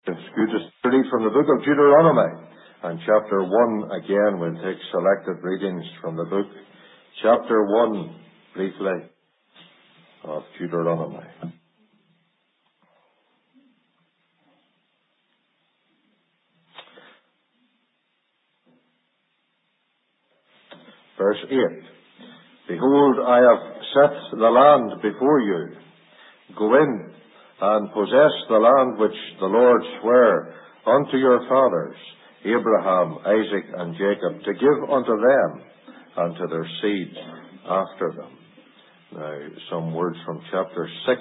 It's good to read from the book of Deuteronomy. And chapter 1, again, we'll take selected readings from the book. Chapter 1, briefly, of Deuteronomy. Verse 8. Behold, I have set the land before you. Go in and possess the land which the Lord sware unto your fathers, Abraham, Isaac, and Jacob, to give unto them and to their seed after them. Now, some words from chapter 6.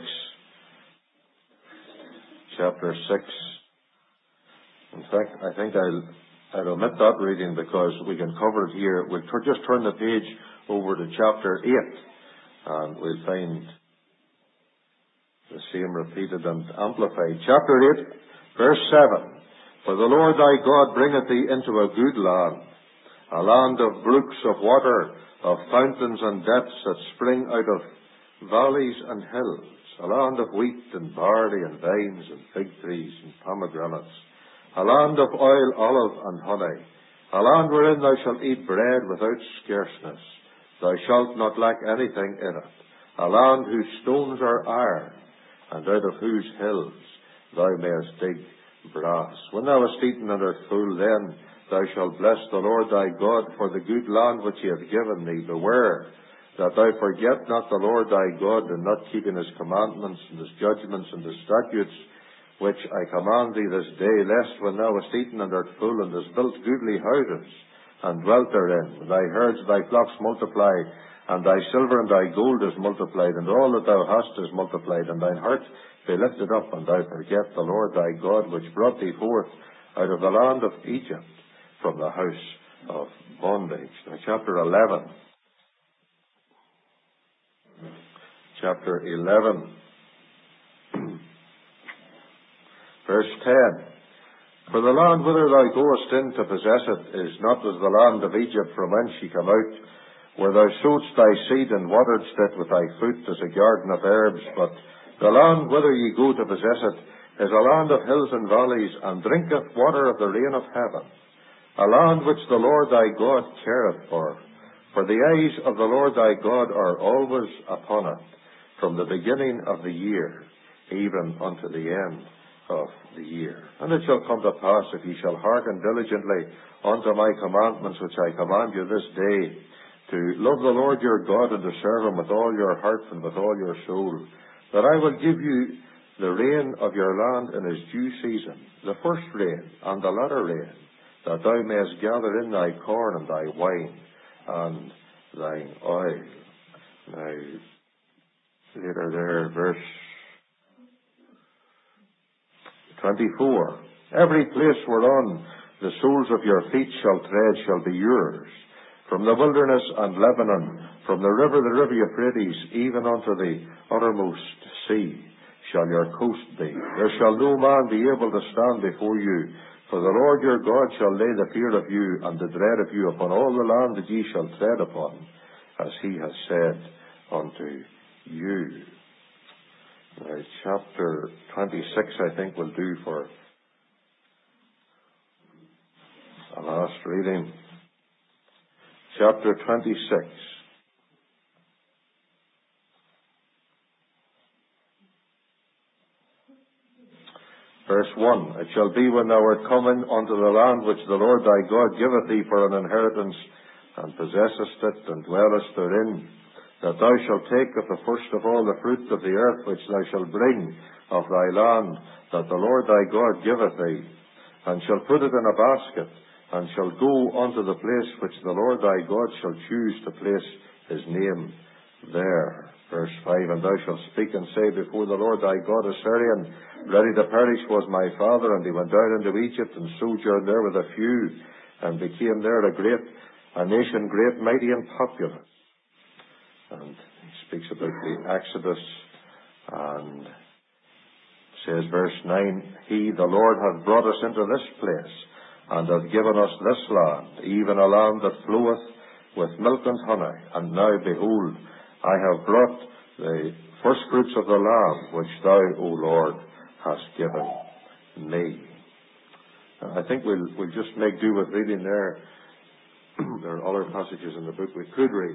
Chapter 6. In fact, I think I'll omit that reading because we can cover it here. We'll just turn the page over to chapter 8, and we'll find the same repeated and amplified. Chapter 8, verse 7. For the Lord thy God bringeth thee into a good land, a land of brooks of water, of fountains and depths that spring out of valleys and hills, a land of wheat and barley and vines and fig trees and pomegranates, a land of oil, olive, and honey, a land wherein thou shalt eat bread without scarceness. Thou shalt not lack anything in it, a land whose stones are iron, and out of whose hills thou mayest dig brass. When thou hast eaten and art full, then thou shalt bless the Lord thy God for the good land which he hath given thee. Beware that thou forget not the Lord thy God, in not keeping his commandments and his judgments and his statutes, which I command thee this day, lest when thou hast eaten and art full, and hast built goodly houses, and dwelt therein, thy herds, thy flocks multiply, and thy silver and thy gold is multiplied, and all that thou hast is multiplied, and thine heart be lifted up, and thou forget the Lord thy God, which brought thee forth out of the land of Egypt, from the house of bondage. Now, chapter 11. Chapter 11. Verse 10. For the land whither thou goest in to possess it is not as the land of Egypt from whence ye come out, where thou sowedst thy seed and wateredst it with thy foot as a garden of herbs, but the land whither ye go to possess it is a land of hills and valleys, and drinketh water of the rain of heaven, a land which the Lord thy God careth for. For the eyes of the Lord thy God are always upon it, from the beginning of the year, even unto the end of the year. And it shall come to pass, if ye shall hearken diligently unto my commandments which I command you this day, to love the Lord your God and to serve him with all your heart and with all your soul, that I will give you the rain of your land in his due season, the first rain and the latter rain, that thou mayest gather in thy corn and thy wine and thine oil. Now, later there, verse 24. Every place whereon the soles of your feet shall tread shall be yours. From the wilderness and Lebanon, from the river Euphrates, even unto the uttermost sea, shall your coast be. There shall no man be able to stand before you, for the Lord your God shall lay the fear of you and the dread of you upon all the land that ye shall tread upon, as he has said unto you. Now, chapter 26, I think, will do for a last reading. Chapter 26. Verse 1. It shall be when thou art come unto the land which the Lord thy God giveth thee for an inheritance, and possessest it, and dwellest therein, that thou shalt take of the first of all the fruit of the earth which thou shalt bring of thy land, that the Lord thy God giveth thee, and shalt put it in a basket, and shall go unto the place which the Lord thy God shall choose to place his name there. Verse 5. And thou shalt speak and say before the Lord thy God, a Syrian, ready to perish was my father, and he went down into Egypt, and sojourned there with a few, and became there a nation great, mighty, and populous. And he speaks about the Exodus, and says, verse 9, He, the Lord, hath brought us into this place, and hath given us this land, even a land that floweth with milk and honey. And now, behold, I have brought the first fruits of the land, which thou, O Lord, hast given me. I think we'll just make do with reading there. There are other passages in the book we could read.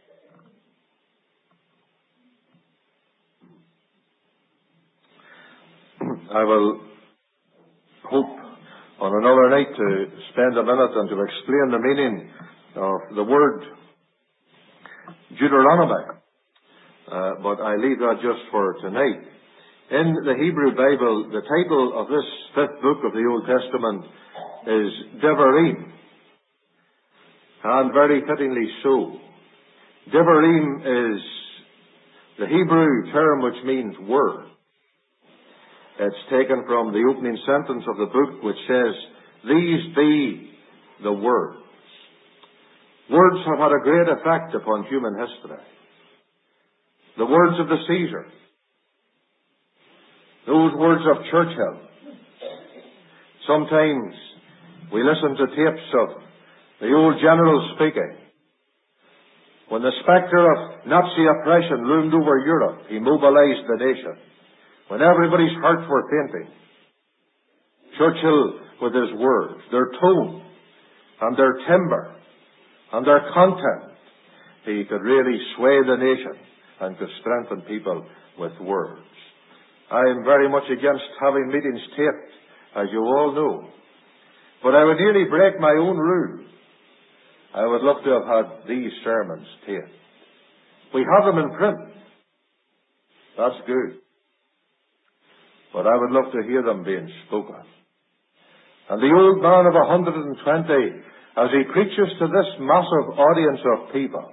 I will hope on another night to spend a minute and to explain the meaning of the word Deuteronomy. But I leave that just for tonight. In the Hebrew Bible, the title of this fifth book of the Old Testament is Devarim. And very fittingly so. Devarim is the Hebrew term which means word. It's taken from the opening sentence of the book, which says, "These be the words." Words have had a great effect upon human history. The words of the Caesar. Those words of Churchill. Sometimes we listen to tapes of the old general speaking. When the spectre of Nazi oppression loomed over Europe, he mobilized the nation. When everybody's hearts were fainting, Churchill, with his words, their tone, and their timbre, and their content, he could really sway the nation and could strengthen people with words. I am very much against having meetings taped, as you all know. But I would nearly break my own rule. I would love to have had these sermons taped. We have them in print. That's good. But I would love to hear them being spoken. And the old man of 120, as he preaches to this massive audience of people,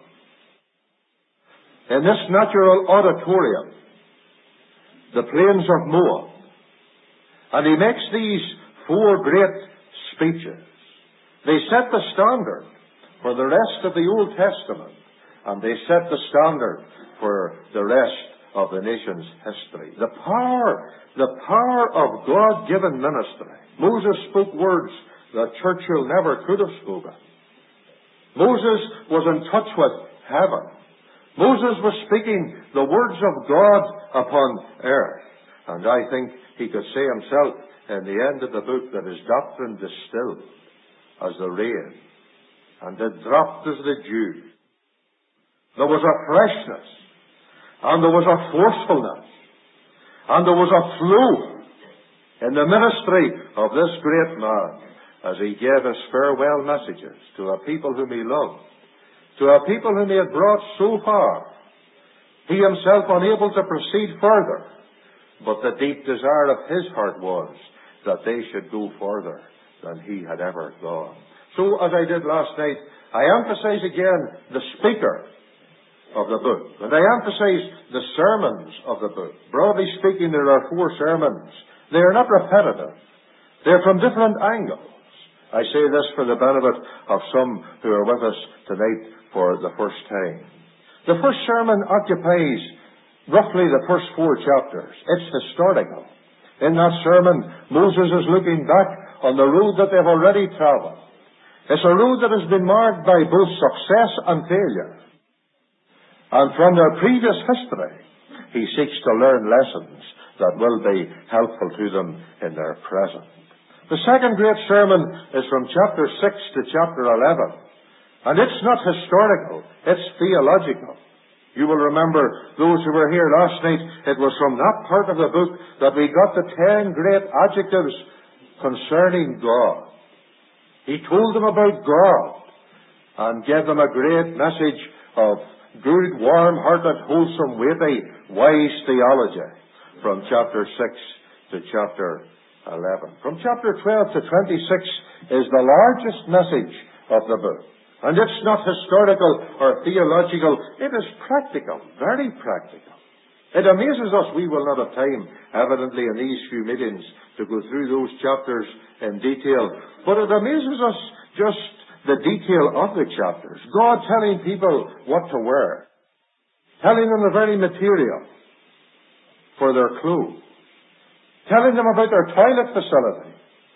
in this natural auditorium, the plains of Moab, and he makes these four great speeches. They set the standard for the rest of the Old Testament, and they set the standard for the rest of the nation's history. The power of God-given ministry. Moses spoke words that Churchill never could have spoken. Moses was in touch with heaven. Moses was speaking the words of God upon earth. And I think he could say himself in the end of the book that his doctrine distilled as the rain, and it dropped as the dew. There was a freshness, and there was a forcefulness, and there was a flow in the ministry of this great man as he gave his farewell messages to a people whom he loved, to a people whom he had brought so far, he himself unable to proceed further. But the deep desire of his heart was that they should go further than he had ever gone. So, as I did last night, I emphasize again the speaker of the book. And I emphasize the sermons of the book. Broadly speaking, there are 4 sermons. They are not repetitive. They're from different angles. I say this for the benefit of some who are with us tonight for the first time. The first sermon occupies roughly the first 4 chapters. It's historical. In that sermon, Moses is looking back on the road that they've already traveled. It's a road that has been marked by both success and failure. And from their previous history, he seeks to learn lessons that will be helpful to them in their present. The second great sermon is from chapter 6 to chapter 11. And it's not historical, it's theological. You will remember, those who were here last night, it was from that part of the book that we got the 10 great adjectives concerning God. He told them about God and gave them a great message of good, warm-hearted, wholesome, weighty, wise theology from chapter 6 to chapter 11. From chapter 12 to 26 is the largest message of the book. And it's not historical or theological. It is practical, very practical. It amazes us. We will not have time, evidently, in these few meetings to go through those chapters in detail. But it amazes us just the detail of the chapters. God telling people what to wear. Telling them the very material for their clothes. Telling them about their toilet facility.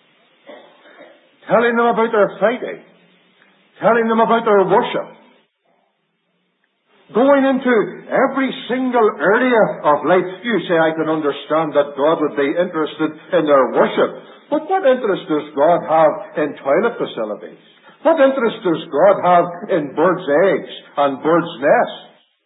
Telling them about their fighting. Telling them about their worship. Going into every single area of life. You say, I can understand that God would be interested in their worship. But what interest does God have in toilet facilities? What interest does God have in birds' eggs and birds' nests?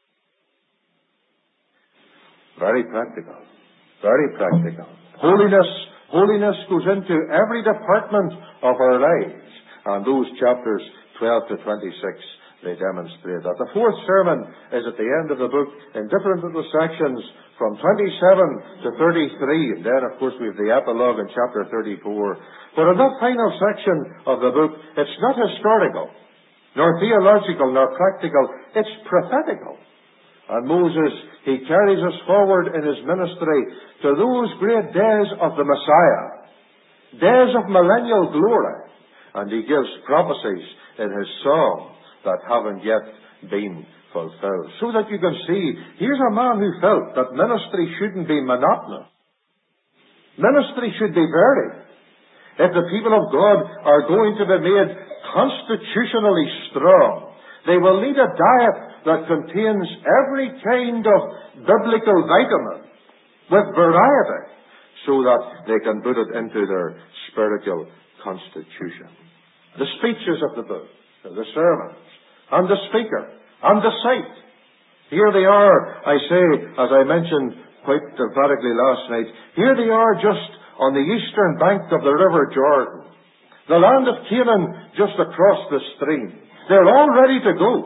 Very practical. Very practical. Holiness goes into every department of our lives. And those chapters 12 to 26, they demonstrate that. The fourth sermon is at the end of the book in different little sections from 27 to 33. And then, of course, we have the epilogue in chapter 34. But in that final section of the book, it's not historical, nor theological, nor practical. It's prophetical. And Moses, he carries us forward in his ministry to those great days of the Messiah, days of millennial glory. And he gives prophecies in his song that haven't yet been fulfilled. So that you can see, here's a man who felt that ministry shouldn't be monotonous. Ministry should be varied. If the people of God are going to be made constitutionally strong, they will need a diet that contains every kind of biblical vitamin with variety, so that they can put it into their spiritual constitution. The speeches of the book, the sermons, and the speaker, and the site. Here they are, I say, as I mentioned quite emphatically last night, here they are just on the eastern bank of the river Jordan. The land of Canaan just across the stream. They're all ready to go.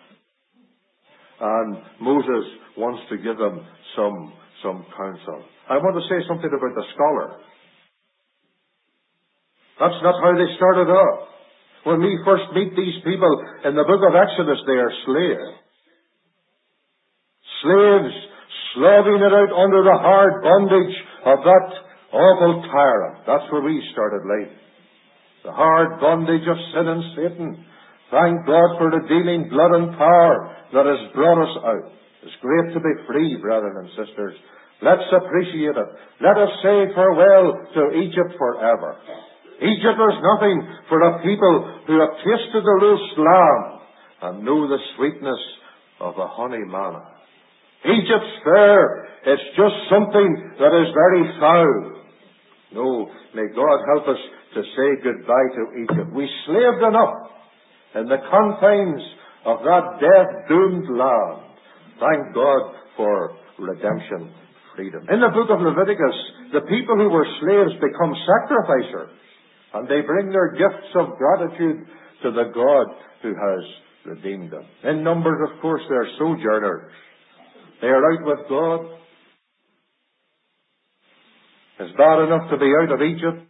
And Moses wants to give them some counsel. I want to say something about the scholar. That's not how they started off. When we first meet these people in the book of Exodus, they are slaves. Slaves slaving it out under the hard bondage of that awful tyrant. That's where we started life. The hard bondage of sin and Satan. Thank God for redeeming blood and power that has brought us out. It's great to be free, brethren and sisters. Let's appreciate it. Let us say farewell to Egypt forever. Egypt was nothing for a people who have tasted the roast lamb and know the sweetness of the honey manna. Egypt's fair. It's just something that is very foul. No, may God help us to say goodbye to Egypt. We slaved enough in the confines of that death-doomed land. Thank God for redemption, freedom. In the book of Leviticus, the people who were slaves become sacrificers. And they bring their gifts of gratitude to the God who has redeemed them. In Numbers, of course, they are sojourners. They are out with God. It's bad enough to be out of Egypt.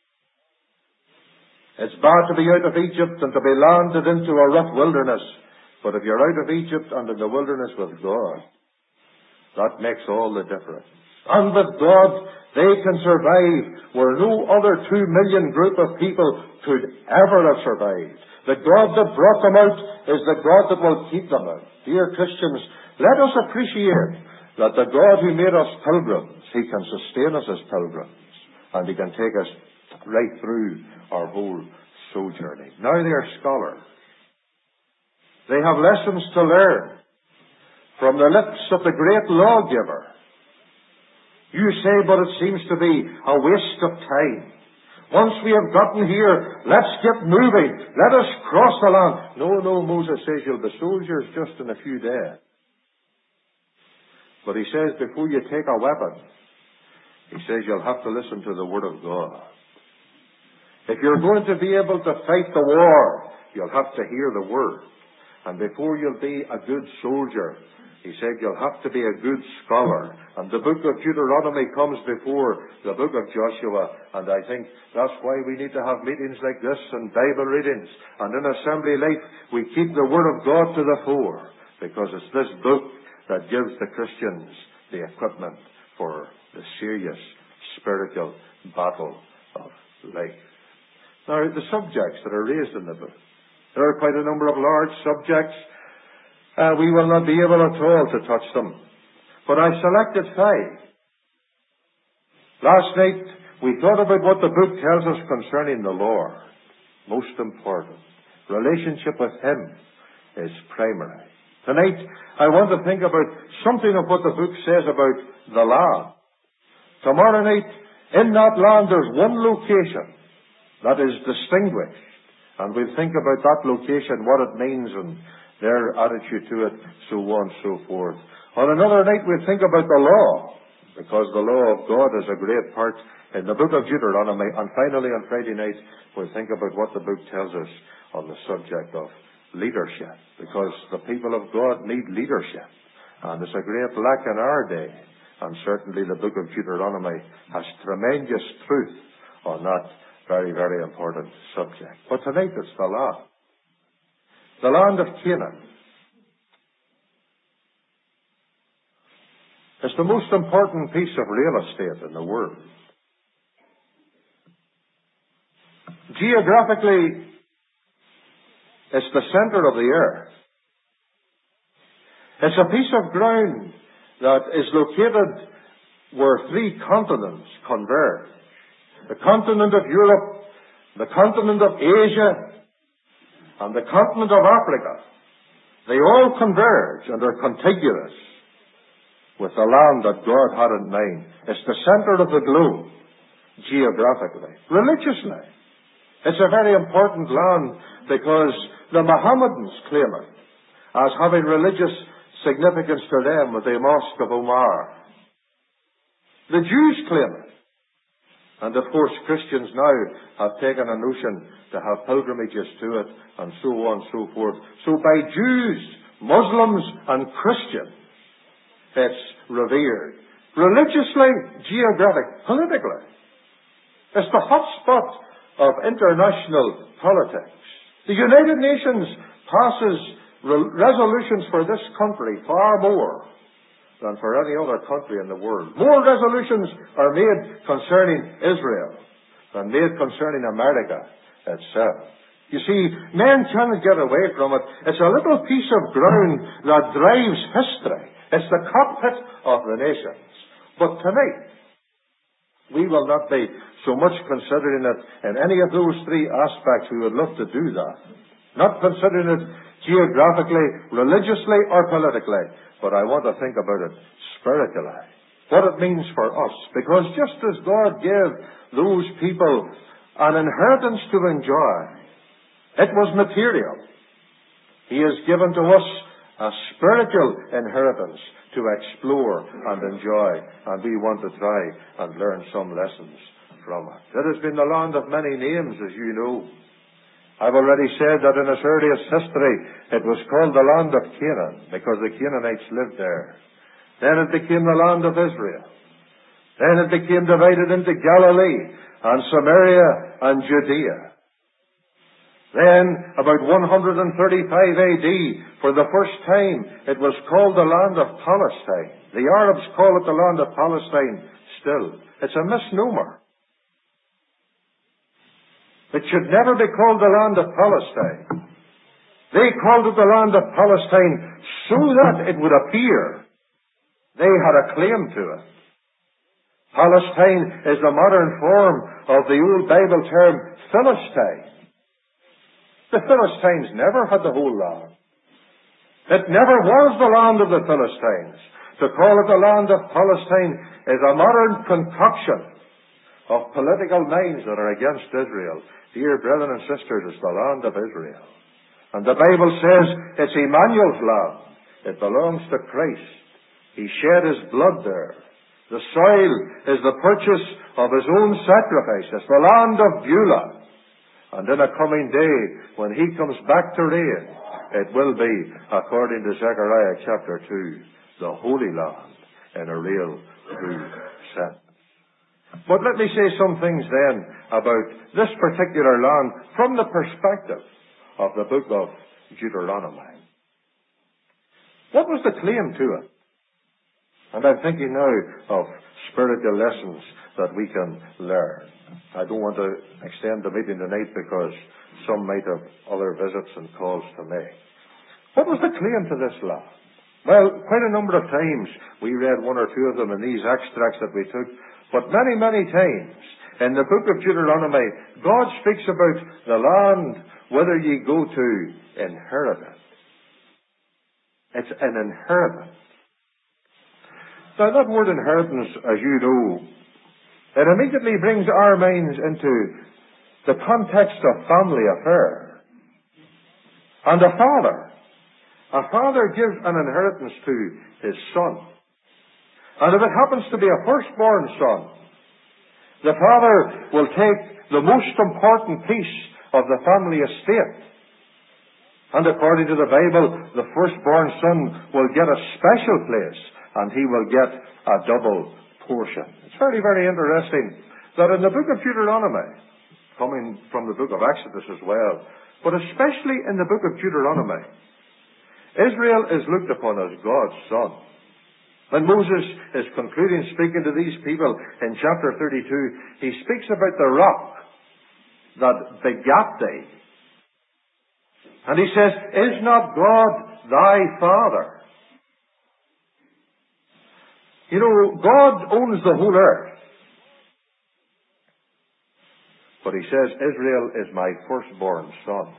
It's bad to be out of Egypt and to be landed into a rough wilderness. But if you're out of Egypt and in the wilderness with God, that makes all the difference. And with God, they can survive where no other 2 million group of people could ever have survived. The God that brought them out is the God that will keep them out. Dear Christians, let us appreciate that the God who made us pilgrims, He can sustain us as pilgrims, and He can take us right through our whole sojourning. Now they are scholars. They have lessons to learn from the lips of the great lawgiver. You say, but it seems to be a waste of time. Once we have gotten here, let's get moving. Let us cross the land. No, Moses says you'll be soldiers just in a few days. But he says before you take a weapon, he says you'll have to listen to the Word of God. If you're going to be able to fight the war, you'll have to hear the Word. And before you'll be a good soldier, he said you'll have to be a good scholar. And the book of Deuteronomy comes before the book of Joshua. And I think that's why we need to have meetings like this and Bible readings. And in assembly life, we keep the Word of God to the fore. Because it's this book that gives the Christians the equipment for the serious spiritual battle of life. Now, the subjects that are raised in the book. There are quite a number of large subjects. We will not be able at all to touch them. But I selected 5. Last night, we thought about what the book tells us concerning the Lord. Most important. Relationship with Him is primary. Tonight, I want to think about something of what the book says about the land. Tomorrow night, in that land, there's one location that is distinguished. And we'll think about that location, what it means, and their attitude to it, so on and so forth. On another night, we'll think about the law, because the law of God is a great part in the book of Deuteronomy. And finally, on Friday night, we'll think about what the book tells us on the subject of leadership, because the people of God need leadership. And it's a great lack in our day. And certainly the book of Deuteronomy has tremendous truth on that very, very important subject. But tonight it's the land. The land of Canaan. It's the most important piece of real estate in the world. Geographically, it's the center of the earth. It's a piece of ground that is located where three continents converge. The continent of Europe, the continent of Asia, and the continent of Africa. They all converge and are contiguous with the land that God had in mind. It's the center of the globe, geographically. Religiously, it's a very important land because the Mohammedans claim it as having religious significance to them with the Mosque of Omar. The Jews claim it. And of course, Christians now have taken a notion to have pilgrimages to it, and so on and so forth. So by Jews, Muslims, and Christians, it's revered. Religiously, geographic, politically. It's the hot spot of international politics. The United Nations passes resolutions for this country far more than for any other country in the world. More resolutions are made concerning Israel than made concerning America itself. You see, men cannot get away from it. It's a little piece of ground that drives history. It's the cockpit of the nations. But tonight, we will not be so much considering it in any of those three aspects. We would love to do that. Not considering it geographically, religiously, or politically. But I want to think about it spiritually. What it means for us. Because just as God gave those people an inheritance to enjoy, it was material. He has given to us a spiritual inheritance to explore and enjoy. And we want to try and learn some lessons from it. It has been the land of many names, as you know. I've already said that in its earliest history, it was called the land of Canaan, because the Canaanites lived there. Then it became the land of Israel. Then it became divided into Galilee and Samaria and Judea. Then, about 135 AD, for the first time, it was called the land of Palestine. The Arabs call it the land of Palestine still. It's a misnomer. It should never be called the land of Palestine. They called it the land of Palestine so that it would appear they had a claim to it. Palestine is the modern form of the old Bible term Philistine. The Philistines never had the whole land. It never was the land of the Philistines. To call it the land of Palestine is a modern concoction of political minds that are against Israel. Dear brethren and sisters, it's the land of Israel. And the Bible says it's Emmanuel's land. It belongs to Christ. He shed his blood there. The soil is the purchase of his own sacrifice. It's the land of Beulah. And in a coming day, when he comes back to reign, it will be, according to Zechariah chapter 2, the Holy Land in a real, true sense. But let me say some things then about this particular land from the perspective of the book of Deuteronomy. What was the claim to it? And I'm thinking now of spiritual lessons that we can learn. I don't want to extend the meeting tonight because some might have other visits and calls to make. What was the claim to this land? Well, quite a number of times we read one or two of them in these extracts that we took. But many, many times in the book of Deuteronomy, God speaks about the land whither ye go to inherit it. It's an inheritance. Now, that word inheritance, as you know, it immediately brings our minds into the context of family affair. And a father gives an inheritance to his son. And if it happens to be a firstborn son, the father will take the most important piece of the family estate. And according to the Bible, the firstborn son will get a special place, and he will get a double portion. It's very, very interesting that in the book of Deuteronomy, coming from the book of Exodus as well, but especially in the book of Deuteronomy, Israel is looked upon as God's son. When Moses is concluding speaking to these people in chapter 32, he speaks about the rock that begat thee. And he says, is not God thy father? You know, God owns the whole earth. But he says, Israel is my firstborn son.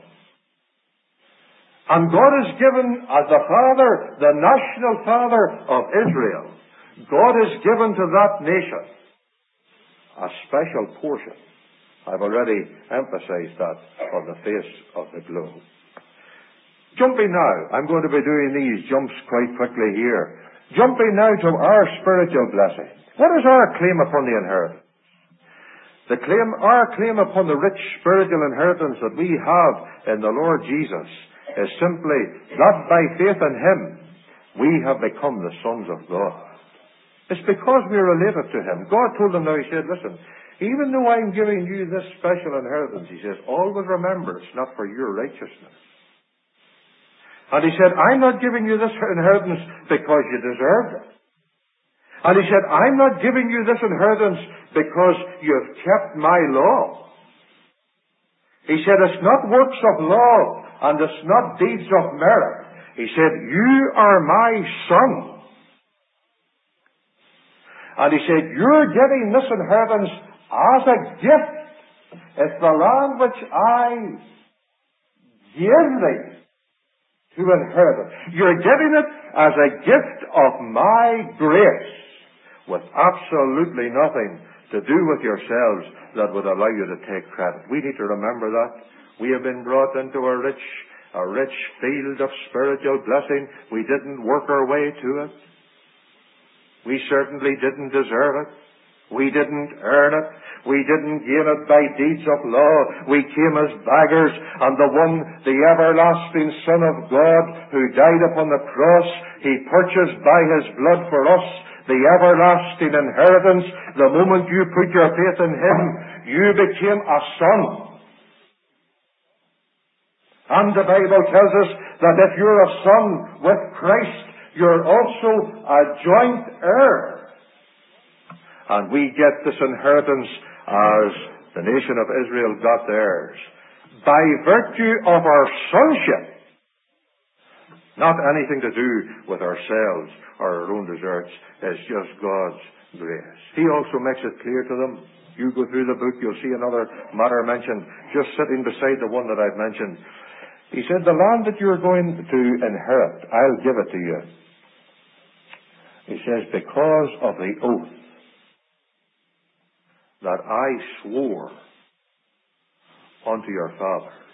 And God has given, as the father, the national father of Israel, God has given to that nation a special portion. I've already emphasized that on the face of the globe. Jumping now, I'm going to be doing these jumps quite quickly here. Jumping now to our spiritual blessing. What is our claim upon the inheritance? Our claim upon the rich spiritual inheritance that we have in the Lord Jesus is simply that by faith in Him we have become the sons of God. It's because we are related to Him. God told them now, He said, listen, even though I'm giving you this special inheritance, He says, always remember it's not for your righteousness. And He said, I'm not giving you this inheritance because you deserved it. And He said, I'm not giving you this inheritance because you've kept my law. He said, it's not works of law and it's not deeds of merit. He said, you are my son. And He said, you're getting this inheritance as a gift. It's the land which I give thee to inherit it. You're getting it as a gift of my grace, with absolutely nothing to do with yourselves that would allow you to take credit. We need to remember that. We have been brought into a rich field of spiritual blessing. We didn't work our way to it. We certainly didn't deserve it. We didn't earn it. We didn't gain it by deeds of law. We came as beggars, and the everlasting Son of God, who died upon the cross, He purchased by His blood for us the everlasting inheritance. The moment you put your faith in Him, you became a son. And the Bible tells us that if you're a son with Christ, you're also a joint heir. And we get this inheritance as the nation of Israel got theirs, by virtue of our sonship. Not anything to do with ourselves or our own deserts. It's just God's grace. He also makes it clear to them. You go through the book, you'll see another matter mentioned, just sitting beside the one that I've mentioned. He said, the land that you're going to inherit, I'll give it to you. He says, because of the oath that I swore unto your fathers.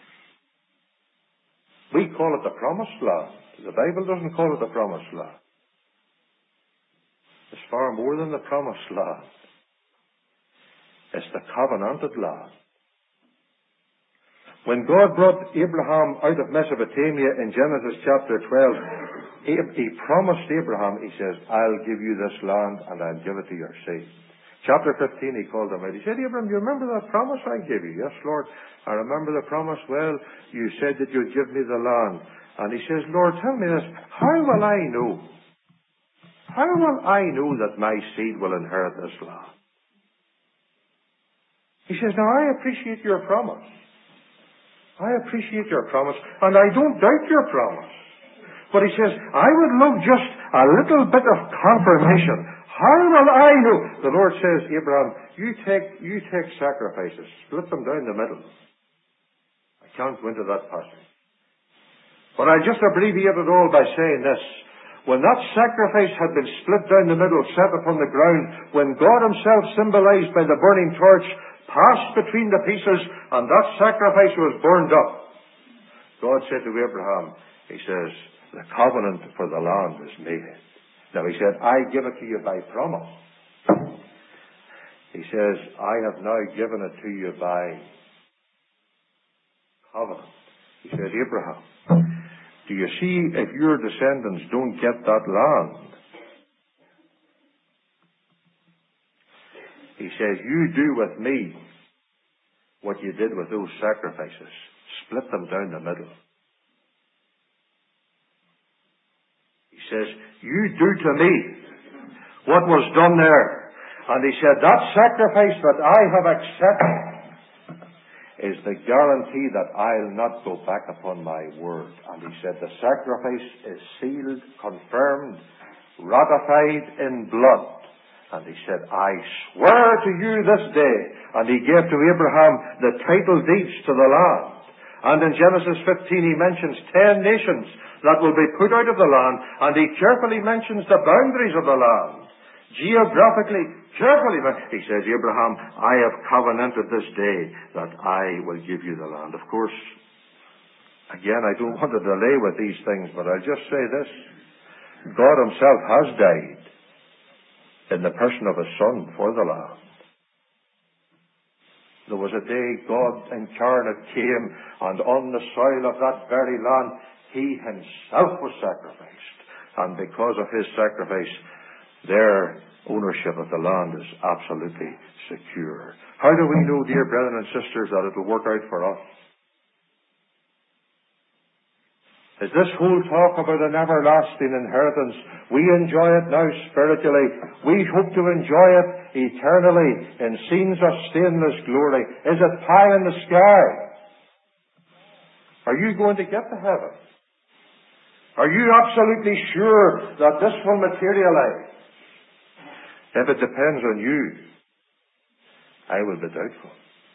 We call it the promised land. The Bible doesn't call it the promised land. It's far more than the promised land. It's the covenanted land. When God brought Abraham out of Mesopotamia in Genesis chapter 12, He promised Abraham, He says, I'll give you this land and I'll give it to your seed. Chapter 15, He called him out. He said, Abraham, you remember that promise I gave you? Yes, Lord, I remember the promise. Well, you said that you'd give me the land. And he says, Lord, tell me this, how will I know? How will I know that my seed will inherit this land? He says, now I appreciate your promise. I appreciate your promise, and I don't doubt your promise. But he says, I would love just a little bit of confirmation. How will I know? The Lord says, Abraham, you take sacrifices, split them down the middle. I can't go into that passage. But I'll just abbreviate it all by saying this. When that sacrifice had been split down the middle, set upon the ground, when God himself, symbolized by the burning torch, passed between the pieces, and that sacrifice was burned up, God said to Abraham, he says, the covenant for the land is made. Now he said, I give it to you by promise. He says, I have now given it to you by covenant. He said, Abraham, do you see, if your descendants don't get that land, he says, you do with me what you did with those sacrifices. Split them down the middle. He says, you do to me what was done there. And he said, that sacrifice that I have accepted is the guarantee that I'll not go back upon my word. And he said, the sacrifice is sealed, confirmed, ratified in blood. And he said, I swear to you this day. And he gave to Abraham the title deeds to the land. And in Genesis 15 he mentions 10 nations that will be put out of the land. And he carefully mentions the boundaries of the land. Geographically, carefully. He says, Abraham, I have covenanted this day that I will give you the land. Of course, again, I don't want to delay with these things, but I'll just say this. God himself has died in the person of his Son for the land. There was a day God incarnate came, and on the soil of that very land, he himself was sacrificed. And because of his sacrifice, their ownership of the land is absolutely secure. How do we know, dear brethren and sisters, that it will work out for us? Is this whole talk about an everlasting inheritance? We enjoy it now spiritually. We hope to enjoy it eternally in scenes of stainless glory. Is it pie in the sky? Are you going to get to heaven? Are you absolutely sure that this will materialize? If it depends on you, I will be doubtful.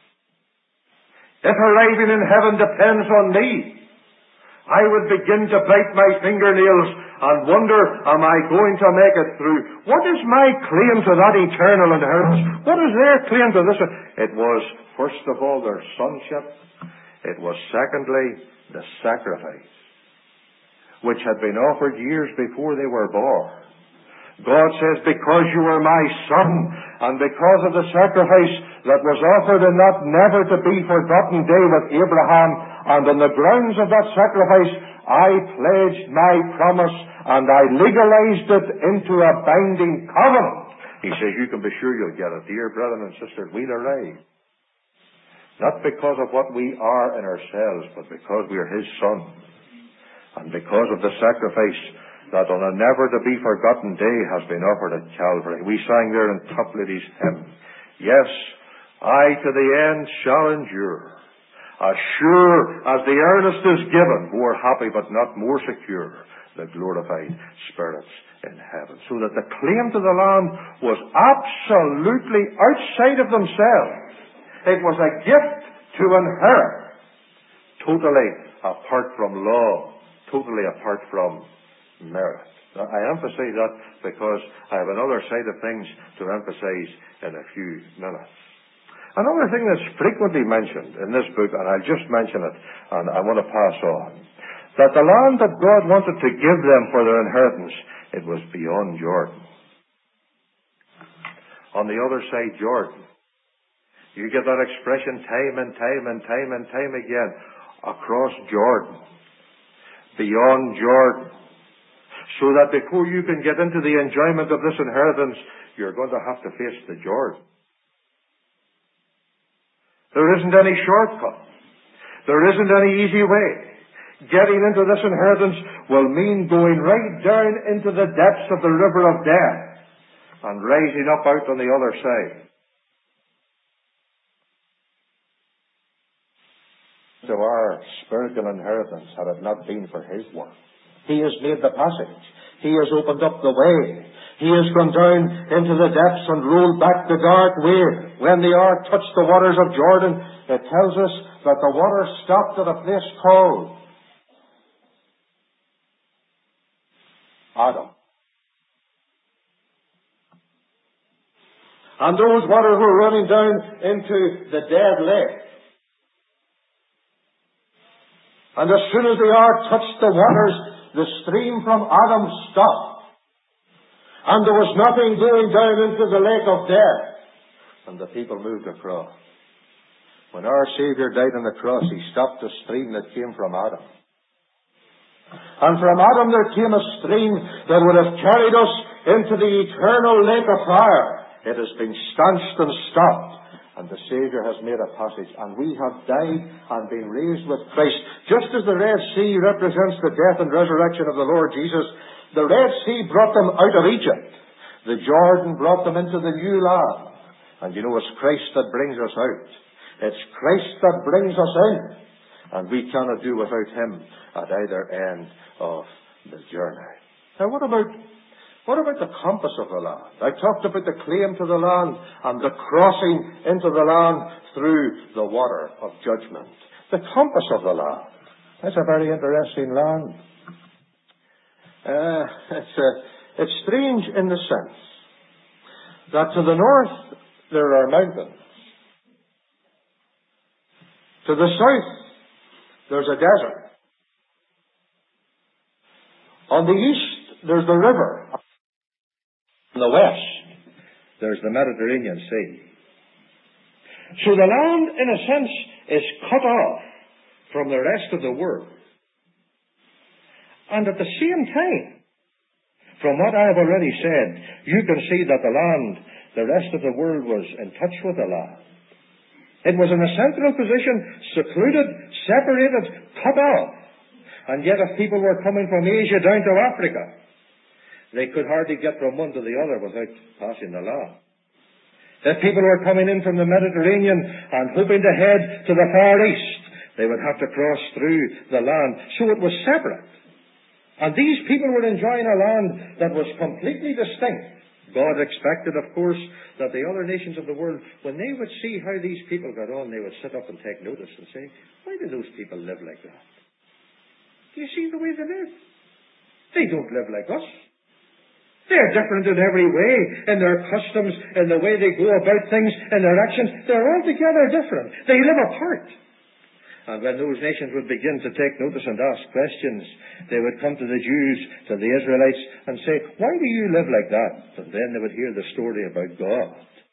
If arriving in heaven depends on me, I would begin to bite my fingernails and wonder, am I going to make it through? What is my claim to that eternal inheritance? What is their claim to this? It was, first of all, their sonship. It was, secondly, the sacrifice, which had been offered years before they were born. God says, because you are my son, and because of the sacrifice that was offered in that never to be forgotten day with Abraham, and on the grounds of that sacrifice, I pledged my promise, and I legalized it into a binding covenant. He says, you can be sure you'll get it. Dear brethren and sisters, we'll arrive. Not because of what we are in ourselves, but because we are his son. And because of the sacrifice that on a never-to-be-forgotten day has been offered at Calvary. We sang there in Topladies' hymn, yes, I to the end shall endure, as sure as the earnest is given, more happy but not more secure, the glorified spirits in heaven. So that the claim to the land was absolutely outside of themselves. It was a gift to inherit, totally apart from law, totally apart from merit. Now, I emphasize that because I have another side of things to emphasize in a few minutes. Another thing that's frequently mentioned in this book, and I'll just mention it, and I want to pass on, that the land that God wanted to give them for their inheritance, it was beyond Jordan. On the other side, Jordan. You get that expression time and time and time and time again. Across Jordan. Beyond Jordan. So that before you can get into the enjoyment of this inheritance, you're going to have to face the Jordan. There isn't any shortcut. There isn't any easy way. Getting into this inheritance will mean going right down into the depths of the river of death and rising up out on the other side. To our spiritual inheritance, had it not been for his work. He has made the passage. He has opened up the way. He has gone down into the depths and rolled back the dark way. When the ark touched the waters of Jordan, it tells us that the water stopped at a place called Adam. And those waters were running down into the dead lake. And as soon as the ark touched the waters, the stream from Adam stopped. And there was nothing going down into the lake of death. And the people moved across. When our Savior died on the cross, He stopped the stream that came from Adam. And from Adam there came a stream that would have carried us into the eternal lake of fire. It has been stanched and stopped. And the Savior has made a passage. And we have died and been raised with Christ. Just as the Red Sea represents the death and resurrection of the Lord Jesus, the Red Sea brought them out of Egypt. The Jordan brought them into the new land. And you know, it's Christ that brings us out. It's Christ that brings us in. And we cannot do without Him at either end of the journey. Now, what about the compass of the land? I talked about the claim to the land and the crossing into the land through the water of judgment. The compass of the land. That's a very interesting land. It's strange in the sense that to the north there are mountains. To the south there's a desert. On the east there's the river. On the west there's the Mediterranean Sea. So the land, in a sense, is cut off from the rest of the world. And at the same time, from what I have already said, you can see that the land, the rest of the world was in touch with the land. It was in a central position, secluded, separated, cut off. And yet if people were coming from Asia down to Africa, they could hardly get from one to the other without passing the land. If people were coming in from the Mediterranean and hoping to head to the Far East, they would have to cross through the land. So it was separate. And these people were enjoying a land that was completely distinct. God expected, of course, that the other nations of the world, when they would see how these people got on, they would sit up and take notice and say, why do those people live like that? Do you see the way they live? They don't live like us. They're different in every way, in their customs, in the way they go about things, in their actions. They're altogether different. They live apart. And when those nations would begin to take notice and ask questions, they would come to the Jews, to the Israelites, and say, why do you live like that? And then they would hear the story about God.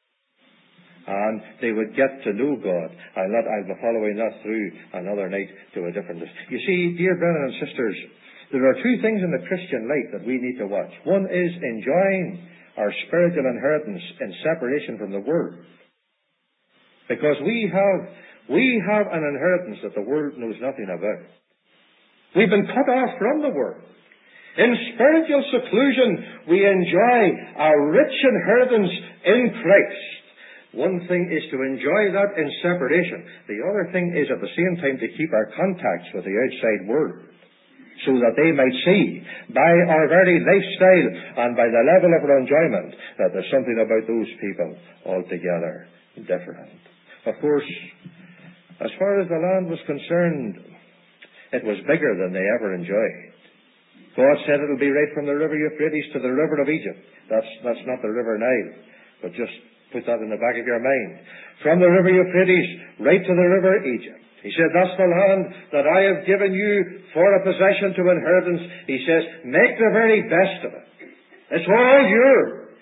And they would get to know God. I'll be following that through another night to a different list. You see, dear brethren and sisters, there are two things in the Christian life that we need to watch. One is enjoying our spiritual inheritance in separation from the world. Because we have an inheritance that the world knows nothing about. We've been cut off from the world. In spiritual seclusion, we enjoy a rich inheritance in Christ. One thing is to enjoy that in separation. The other thing is at the same time to keep our contacts with the outside world, so that they might see by our very lifestyle and by the level of our enjoyment that there's something about those people altogether different. Of course, as far as the land was concerned, it was bigger than they ever enjoyed. God said it'll be right from the river Euphrates to the river of Egypt. That's not the river Nile, but just put that in the back of your mind. From the river Euphrates right to the river Egypt. He said, that's the land that I have given you for a possession to inheritance. He says, make the very best of it. It's all yours.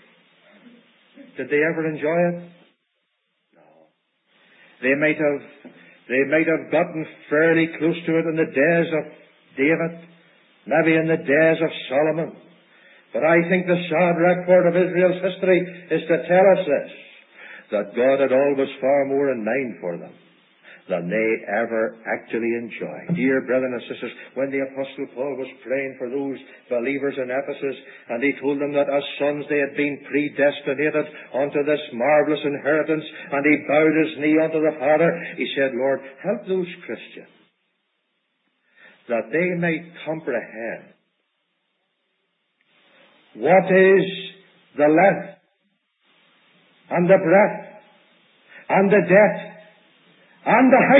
Did they ever enjoy it? No. They might have gotten fairly close to it in the days of David, maybe in the days of Solomon. But I think the sad record of Israel's history is to tell us this, that God had always far more in mind for them than they ever actually enjoyed. Dear brethren and sisters, when the Apostle Paul was praying for those believers in Ephesus, and he told them that as sons they had been predestinated unto this marvelous inheritance, and he bowed his knee unto the Father, he said, Lord, help those Christians that they might comprehend what is the length and the breadth and the depth and the height,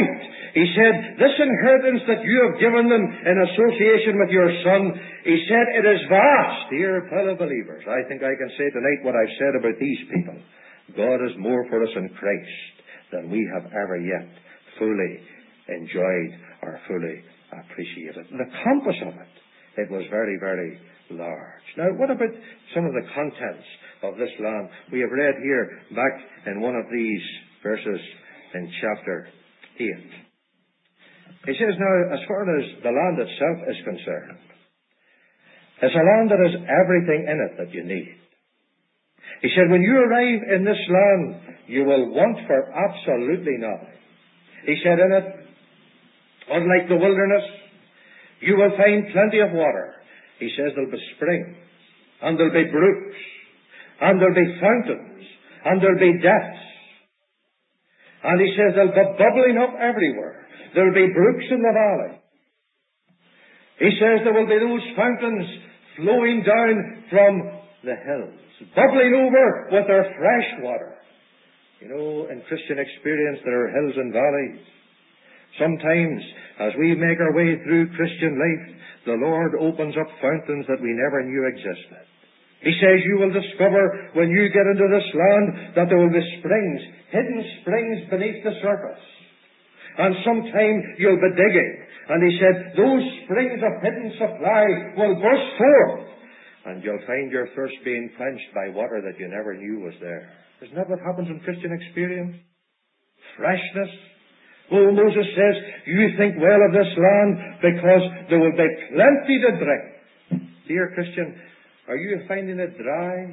He said, this inheritance that you have given them in association with your Son, he said, it is vast. Dear fellow believers, I think I can say tonight what I've said about these people. God is more for us in Christ than we have ever yet fully enjoyed or fully appreciated. The compass of it was very, very large. Now, what about some of the contents of this land? We have read here back in one of these verses in chapter 8. He says, now, as far as the land itself is concerned, it's a land that has everything in it that you need. He said, when you arrive in this land, you will want for absolutely nothing. He said, in it, unlike the wilderness, you will find plenty of water. He says there'll be springs, and there'll be brooks, and there'll be fountains, and there'll be depths. And he says they'll be bubbling up everywhere. There'll be brooks in the valley. He says there will be those fountains flowing down from the hills, bubbling over with their fresh water. You know, in Christian experience there are hills and valleys. Sometimes, as we make our way through Christian life, the Lord opens up fountains that we never knew existed. He says you will discover when you get into this land that there will be springs, hidden springs beneath the surface. And sometime you'll be digging. And he said, those springs of hidden supply will burst forth. And you'll find your thirst being quenched by water that you never knew was there. Isn't that what happens in Christian experience? Freshness. Oh, Moses says, you think well of this land because there will be plenty to drink. Dear Christian, are you finding it dry?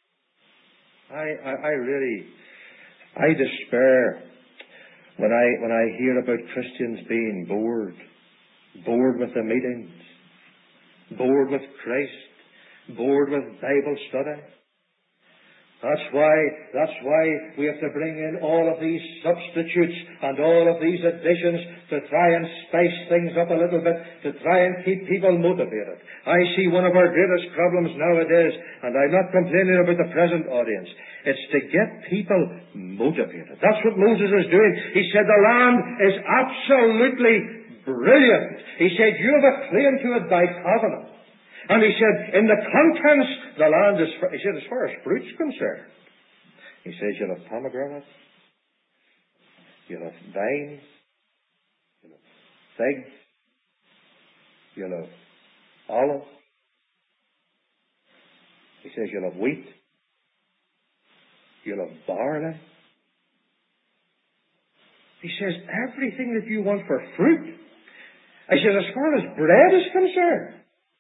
I despair when I hear about Christians being bored with the meetings, bored with Christ, bored with Bible study. That's why we have to bring in all of these substitutes and all of these additions to try and spice things up a little bit, to try and keep people motivated. I see one of our greatest problems nowadays, and I'm not complaining about the present audience. It's to get people motivated. That's what Moses is doing. He said the land is absolutely brilliant. He said you have a claim to it by covenant. And he said, in the contents, the land is, he said, as far as fruit's concerned, he says, you'll have pomegranates, you'll have vines, you'll have figs, you'll have olives. He says, you'll have wheat, you'll have barley. He says, everything that you want for fruit. He says, as far as bread is concerned,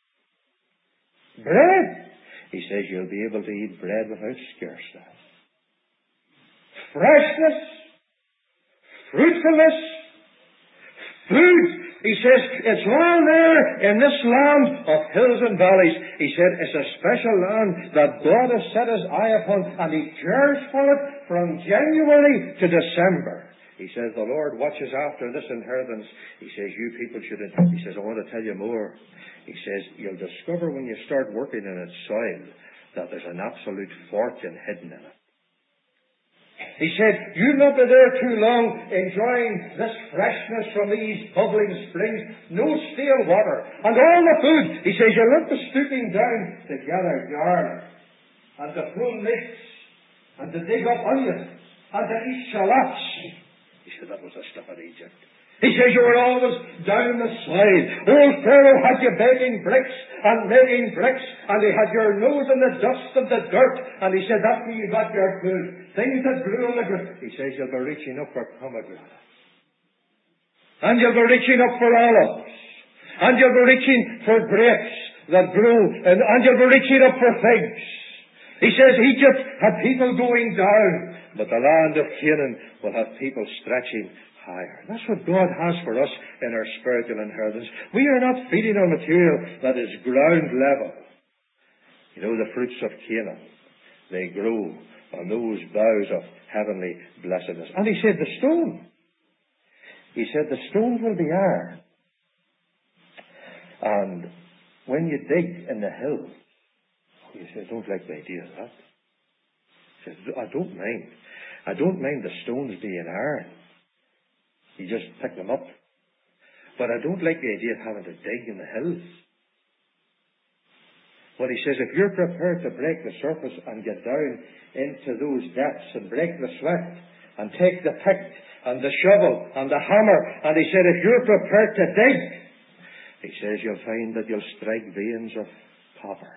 bread. He says you'll be able to eat bread without scarceness. Freshness, fruitfulness, food. He says it's all there in this land of hills and valleys. He said it's a special land that God has set his eye upon, and he cares for it from January to December. He says the Lord watches after this inheritance. He says you people should. He says I want to tell you more. He says you'll discover when you start working in its soil that there's an absolute fortune hidden in it. He said you'll not be there too long enjoying this freshness from these bubbling springs, no stale water, and all the food. He says you'll not be stooping down to gather garlic and to prune leeks and to dig up onions and to eat shallots. He said that was the stuff of Egypt. He says you were always down the slide. Old Pharaoh had you baking bricks and making bricks, and he had your nose in the dust and the dirt, and he said that's where you got your food. Things that grew on the ground. He says you'll be reaching up for pomegranates, and you'll be reaching up for olives, and you'll be reaching for grapes that grew, and you'll be reaching up for figs. He says Egypt had people going down, but the land of Canaan will have people stretching higher. That's what God has for us in our spiritual inheritance. We are not feeding on material that is ground level. You know, the fruits of Canaan, they grow on those boughs of heavenly blessedness. And he said the stone. He said the stones will be iron. And when you dig in the hills, he said, I don't like the idea of that. He said, I don't mind. I don't mind the stones being iron. You just pick them up. But I don't like the idea of having to dig in the hills. But he says, if you're prepared to break the surface and get down into those depths and break the sweat and take the pick and the shovel and the hammer, and he said, if you're prepared to dig, he says, you'll find that you'll strike veins of copper.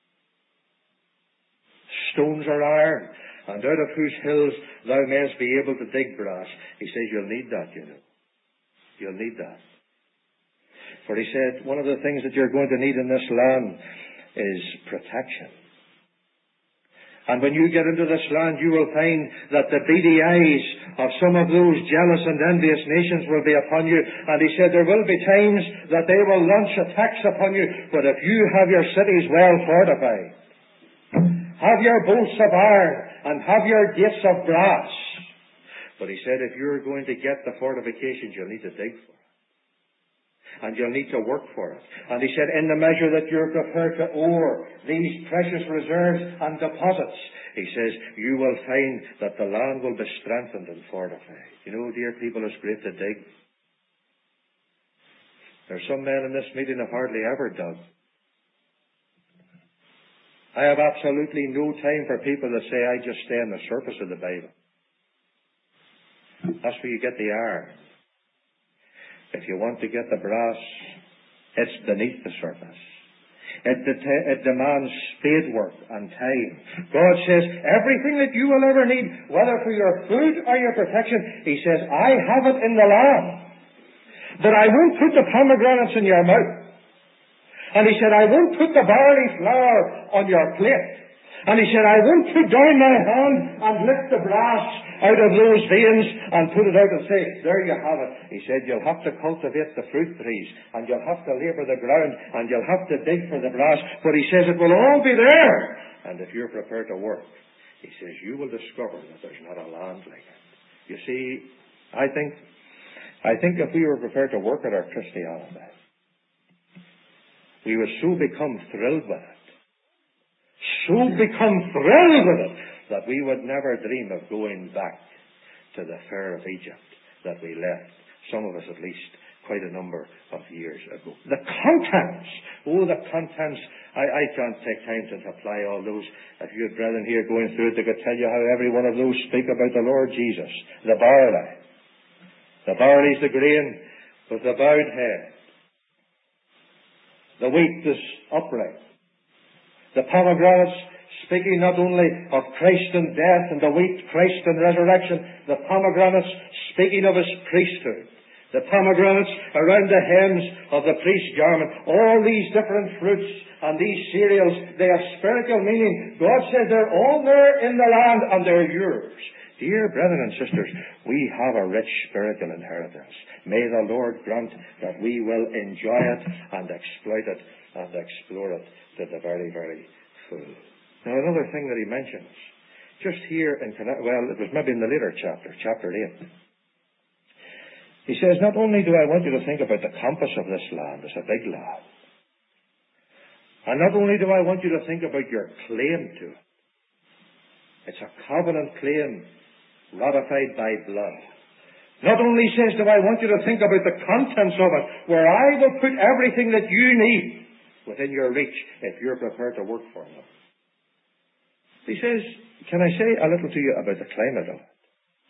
Stones are iron, and out of whose hills thou mayest be able to dig brass. He says, you'll need that, you know. You'll need that. For he said, one of the things that you're going to need in this land is protection. And when you get into this land, you will find that the beady eyes of some of those jealous and envious nations will be upon you. And he said, there will be times that they will launch attacks upon you. But if you have your cities well fortified, have your bolts of iron, and have your gates of brass. But he said, if you're going to get the fortifications, you'll need to dig for it. And you'll need to work for it. And he said, in the measure that you're prepared to ore these precious reserves and deposits, he says, you will find that the land will be strengthened and fortified. You know, dear people, it's great to dig. There's some men in this meeting who hardly ever dug. I have absolutely no time for people that say, I just stay on the surface of the Bible. That's where you get the iron. If you want to get the brass, it's beneath the surface. It demands spade work and time. God says, everything that you will ever need, whether for your food or your protection, he says, I have it in the land. But I won't put the pomegranates in your mouth. And he said, I won't put the barley flour on your plate. And he said, I won't put down my hand and lift the brass out of those veins and put it out and say, there you have it. He said, you'll have to cultivate the fruit trees, and you'll have to labour the ground, and you'll have to dig for the brass. But he says, it will all be there. And if you're prepared to work, he says, you will discover that there's not a land like it. You see, I think if we were prepared to work at our Christianity, we would so become thrilled with it, that we would never dream of going back to the fair of Egypt that we left, some of us at least, quite a number of years ago. The contents! I can't take time to apply all those. If you had brethren here going through it, they could tell you how every one of those speak about the Lord Jesus. The barley. The barley's the grain with the bowed head. The wheat is upright. The pomegranates, speaking not only of Christ and death, and the wheat, Christ and resurrection, the pomegranates, speaking of his priesthood. The pomegranates around the hems of the priest's garment. All these different fruits and these cereals, they have spiritual meaning. God says they're all there in the land and they're yours. Dear brethren and sisters, we have a rich spiritual inheritance. May the Lord grant that we will enjoy it and exploit it and explore it to the very, very full. Now, another thing that he mentions, just here it was maybe in the later chapter 8. He says, not only do I want you to think about the compass of this land, it's a big land. And not only do I want you to think about your claim to it, it's a covenant claim ratified by blood. Not only says do I want you to think about the contents of it, where I will put everything that you need within your reach if you're prepared to work for them. He says, can I say a little to you about the climate of it?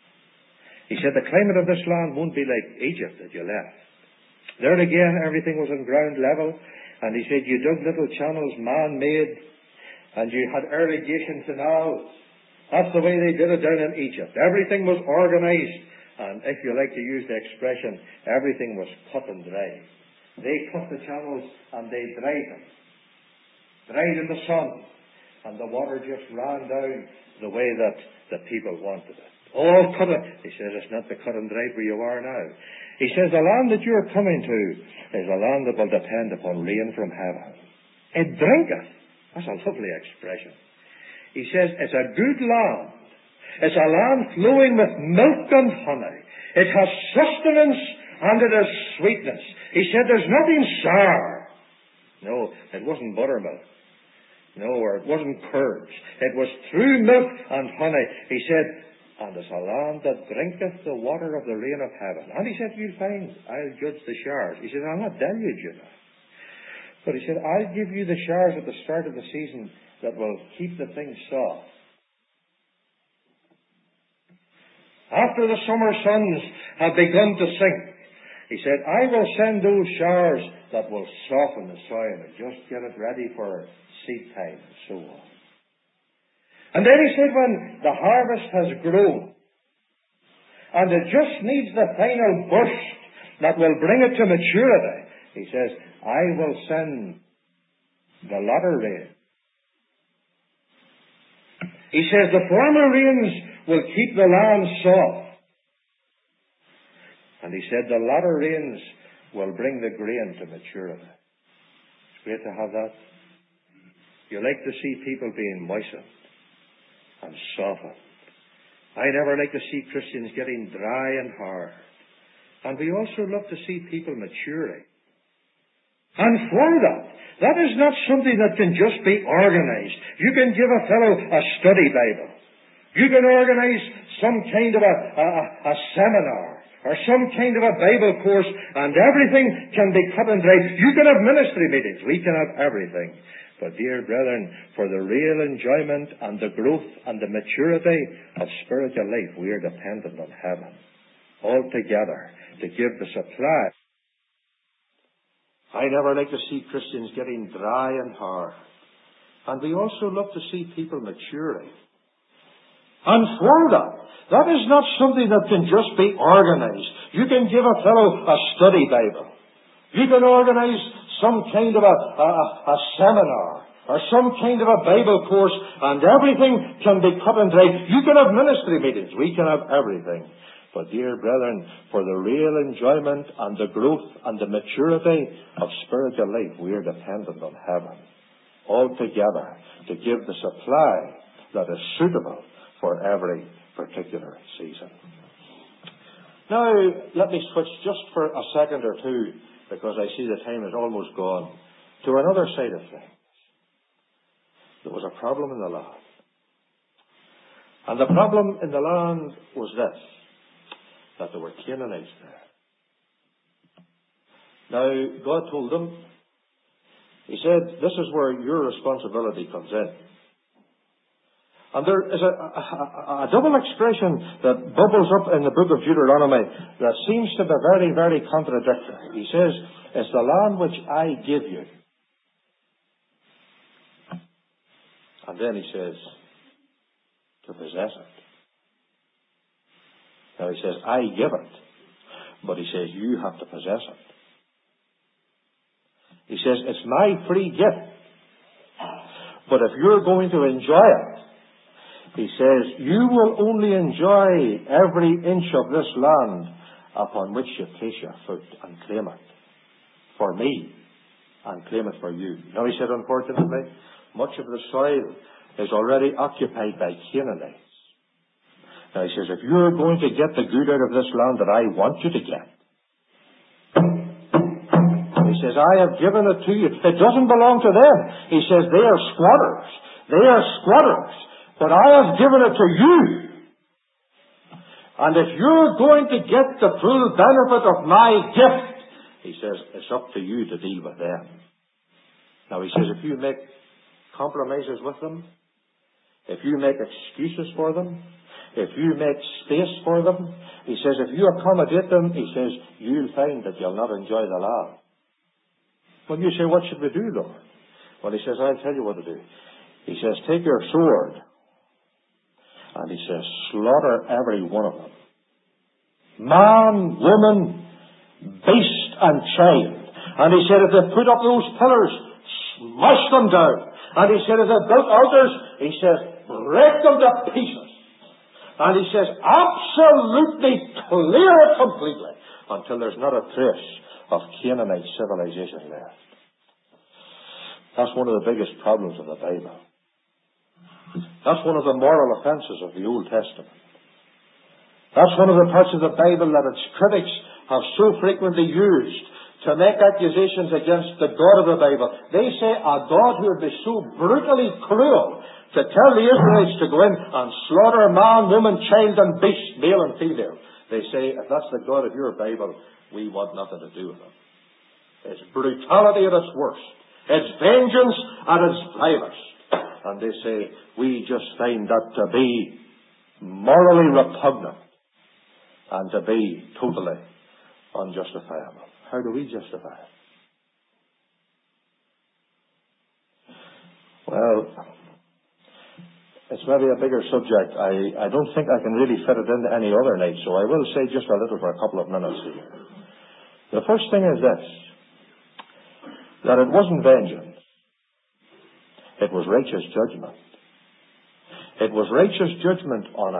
He said the climate of this land won't be like Egypt that you left. There again, everything was on ground level, and he said you dug little channels man-made, and you had irrigation canals. That's the way they did it down in Egypt. Everything was organized, and if you like to use the expression, everything was cut and dried. They cut the channels and they dried them. Dried in the sun, and the water just ran down the way that the people wanted it. All cut it. He says it's not the cut and dried where you are now. He says the land that you're coming to is a land that will depend upon rain from heaven. It drinketh. That's a lovely expression. He says it's a good land. It's a land flowing with milk and honey. It has sustenance and it has sweetness. He said there's nothing sour. No, it wasn't buttermilk. No, or it wasn't curds. It was through milk and honey. He said, and as a land that drinketh the water of the rain of heaven. And he said, you'll find I'll judge the showers. He said, I'll not deluge you. But he said, I'll give you the showers at the start of the season that will keep the things soft. After the summer suns have begun to sink, he said, I will send those showers that will soften the soil and just get it ready for seed time and so on. And then he said, when the harvest has grown, and it just needs the final burst that will bring it to maturity, he says, I will send the latter rain. He says, the former rains will keep the land soft. And he said, the latter rains will bring the grain to maturity. It's great to have that. You like to see people being moistened and softened. I never like to see Christians getting dry and hard. And we also love to see people maturing. And for that is not something that can just be organized. You can give a fellow a study Bible. You can organize some kind of a seminar or some kind of a Bible course, and everything can be cut and dried. You can have ministry meetings. We can have everything. But dear brethren, for the real enjoyment and the growth and the maturity of spiritual life, we are dependent on heaven altogether to give the supply. I never like to see Christians getting dry and hard. And we also love to see people maturing. And for that is not something that can just be organized. You can give a fellow a study Bible. You can organize some kind of a seminar or some kind of a Bible course, and everything can be cut and dried. You can have ministry meetings. We can have everything. But dear brethren, for the real enjoyment and the growth and the maturity of spiritual life, we are dependent on heaven altogether to give the supply that is suitable for every particular season. Now, let me switch just for a second or two, because I see the time is almost gone, to another side of things. There was a problem in the land. And the problem in the land was this, that there were Canaanites there. Now, God told them, He said, this is where your responsibility comes in. And there is a double expression that bubbles up in the book of Deuteronomy that seems to be very, very contradictory. He says, it's the land which I give you. And then he says, to possess it. Now he says, I give it. But he says, you have to possess it. He says, it's my free gift. But if you're going to enjoy it, he says, you will only enjoy every inch of this land upon which you place your foot and claim it for me and claim it for you. Now he said, unfortunately, much of the soil is already occupied by Canaanites. Now he says, if you're going to get the good out of this land that I want you to get, he says, I have given it to you. It doesn't belong to them. He says, they are squatters. They are squatters. But I have given it to you. And if you're going to get the full benefit of my gift, he says, it's up to you to deal with them. Now he says, if you make compromises with them, if you make excuses for them, if you make space for them, he says, if you accommodate them, he says, you'll find that you'll not enjoy the land. Well, you say, what should we do, Lord? Well, he says, I'll tell you what to do. He says, take your sword. And he says, slaughter every one of them. Man, woman, beast, and child. And he said, if they put up those pillars, smash them down. And he said, if they built altars, he says, break them to pieces. And he says, absolutely clear it completely until there's not a trace of Canaanite civilization left. That's one of the biggest problems of the Bible. That's one of the moral offenses of the Old Testament. That's one of the parts of the Bible that its critics have so frequently used to make accusations against the God of the Bible. They say a God who would be so brutally cruel to tell the Israelites to go in and slaughter man, woman, child, and beast, male and female. They say, if that's the God of your Bible, we want nothing to do with him. It's brutality at its worst. It's vengeance at its vilest. And they say, we just find that to be morally repugnant and to be totally unjustifiable. How do we justify it? Well, it's maybe a bigger subject. I don't think I can really fit it into any other night, so I will say just a little for a couple of minutes here. The first thing is this, that it wasn't vengeance. It was righteous judgment. It was righteous judgment on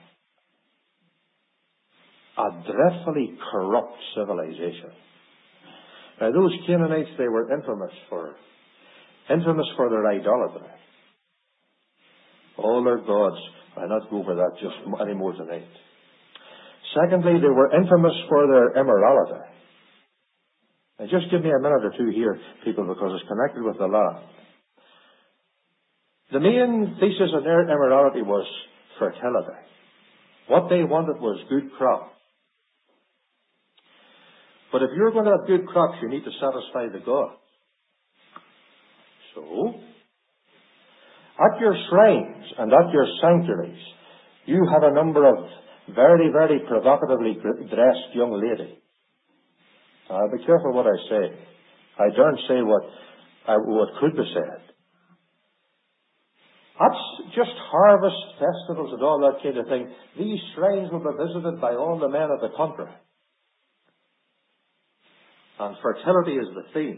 a dreadfully corrupt civilization. Now, those Canaanites, they were infamous for their idolatry. All their gods. I'll not go over that just any more tonight. Secondly, they were infamous for their immorality. Now, just give me a minute or two here, people, because it's connected with the law. The main thesis of their immorality was fertility. What they wanted was good crops. But if you're going to have good crops, you need to satisfy the gods. So, at your shrines and at your sanctuaries, you have a number of very, very provocatively dressed young ladies. Now, be careful what I say. I daren't say what could be said. That's just harvest festivals and all that kind of thing. These shrines will be visited by all the men of the country. And fertility is the theme.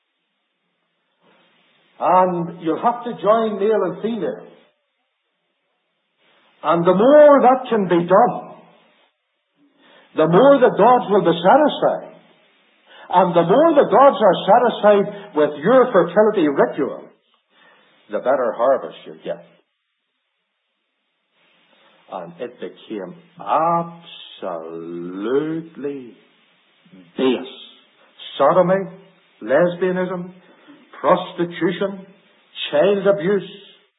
And you'll have to join male and female. And the more that can be done, the more the gods will be satisfied. And the more the gods are satisfied with your fertility ritual, the better harvest you get. And it became absolutely base. Sodomy, lesbianism, prostitution, child abuse.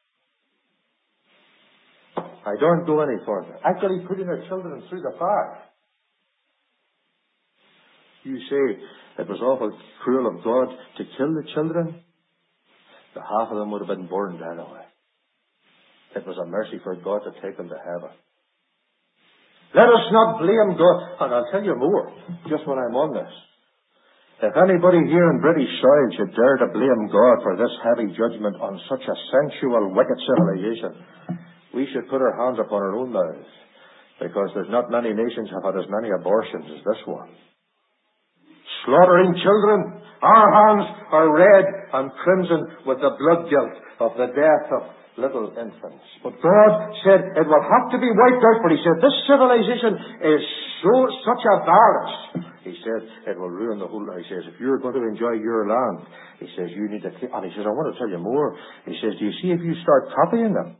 I don't go any further. Actually putting their children through the fire. You say it was awful cruel of God to kill the children. The half of them would have been burned anyway. It was a mercy for God to take them to heaven. Let us not blame God. And I'll tell you more, just when I'm on this. If anybody here in British soil should dare to blame God for this heavy judgment on such a sensual, wicked civilization, we should put our hands upon our own mouths, because there's not many nations have had as many abortions as this one. Slaughtering children, our hands are red and crimson with the blood guilt of the death of little infants. But God said it will have to be wiped out, but he said this civilization is such a virus. He said, it will ruin the whole lot. He says, if you're going to enjoy your land, he says, you need to... And he says, I want to tell you more. He says, do you see if you start copying them?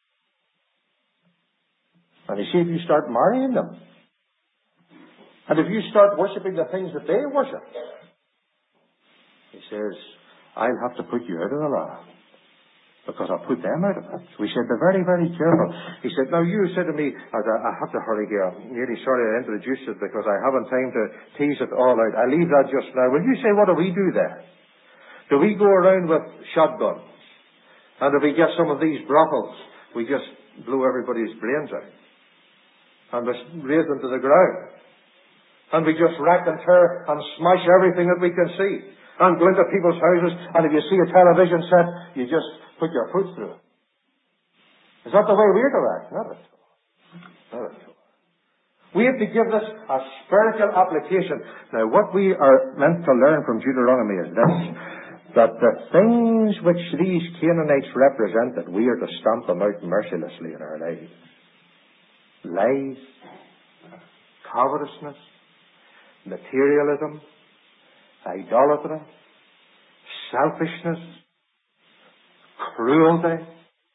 And you see if you start marrying them? And if you start worshipping the things that they worship? He says, I'll have to put you out of the land, because I'll put them out of it. So he said, be very, very careful. He said, now you said to me, I have to hurry here. I'm really sorry I introduced it because I haven't time to tease it all out. I leave that just now. Will you say, what do we do there? Do we go around with shotguns? And if we get some of these brothels, we just blow everybody's brains out and raise them to the ground. And we just rack and tear and smash everything that we can see. And go into people's houses, and if you see a television set, you just put your foot through it. Is that the way we're to act? Not at all. Not at all. We have to give this a spiritual application. Now, what we are meant to learn from Deuteronomy is this, that the things which these Canaanites represented, we are to stamp them out mercilessly in our lives. Lies, covetousness, materialism, idolatry, selfishness, cruelty,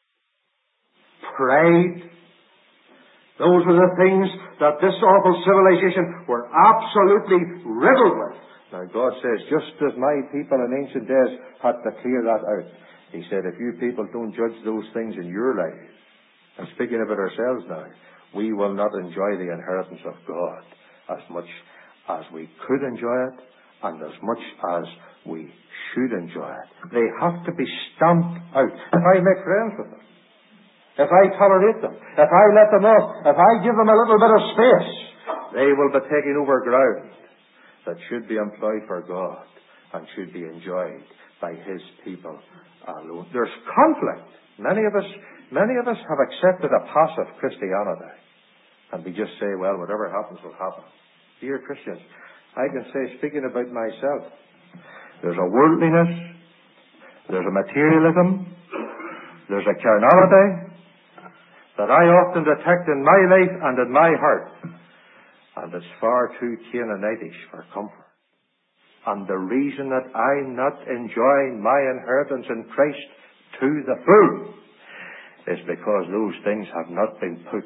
pride. Those were the things that this awful civilization were absolutely riddled with. Now God says, just as my people in ancient days had to clear that out, He said, if you people don't judge those things in your life, and speaking about ourselves now, we will not enjoy the inheritance of God as much as we could enjoy it and as much as we should enjoy it. They have to be stamped out. If I make friends with them, if I tolerate them, if I let them off, if I give them a little bit of space, they will be taking over ground that should be employed for God and should be enjoyed by His people alone. There's conflict. Many of us have accepted a passive Christianity, and we just say, well, whatever happens will happen. Dear Christians, I can say, speaking about myself, there's a worldliness, there's a materialism, there's a carnality that I often detect in my life and in my heart, and it's far too Canaanitish for comfort. And the reason that I'm not enjoying my inheritance in Christ to the full is because those things have not been put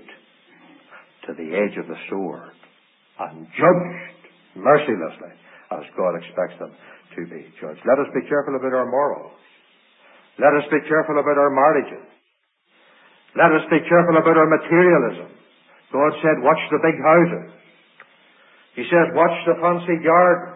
to the edge of the sword and judged mercilessly as God expects them to be judged. Let us be careful about our morals. Let us be careful about our marriages. Let us be careful about our materialism. God said, watch the big houses. He says, watch the fancy garden.